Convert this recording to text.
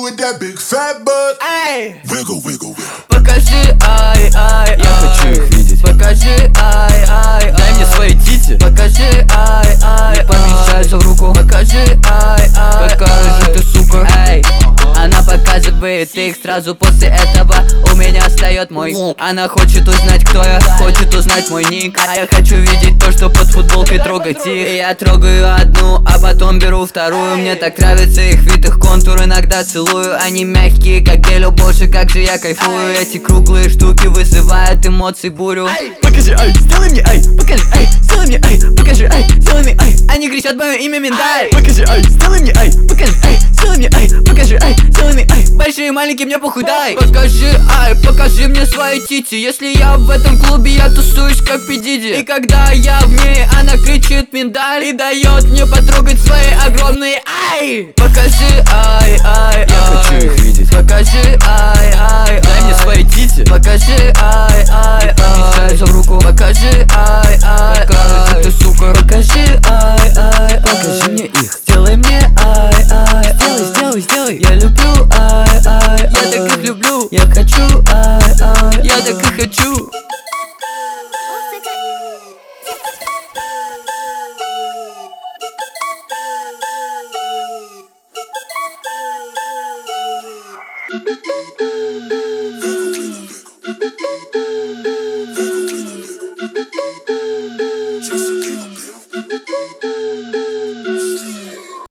with that big fat butt. Ай! Wiggle, wiggle, wiggle. Покажи, ай, ай, Я хочу их видеть. покажи, ай, ай, Дай мне свои тити. покажи, ай, ай, Не помещается в руку. покажи, ай, ай, Какая же ты сука. ай. Она показывает их сразу после этого. У меня встает мой ник. Она хочет узнать, кто я, хочет узнать мой ник. А я хочу видеть то, что под футболкой трогать их. И я трогаю одну, а потом беру вторую. Мне так нравится их вид, их контур, иногда целую. Они мягкие, как гель, о боже, как же я кайфую. Эти круглые штуки вызывают эмоций бурю. Покажи, ай, сделай мне, ай, покажи, ай, сделай мне, ай, покажи, ай, сделай мне, ай. Они кричат мое имя миндаль. Покажи, ай, сделай мне, ай, покажи, ай, сделай мне, ай, покажи, ай, сделай мне, ай. Большие, маленькие, мне похуй, дай. Покажи, ай, покажи мне свои тити. Если я в этом клубе, я тусуюсь как Пидиди. И когда я в ней, она кричит миндаль и дает мне потрогать свои огромные, ай. Покажи, ай, ай, Я хочу их видеть. покажи, ай, ай, Дай мне свои тити. покажи, ай, ай, Помещается в руку. покажи, ай, ай, Какая же ты сука. покажи, ай, ай, Покажи мне их. сделай мне, ай, ай, Сделай, сделай. я люблю, ай, ай, я так их люблю. Я хочу, ай, ай, я так и хочу. Wiggle, wiggle, wiggle.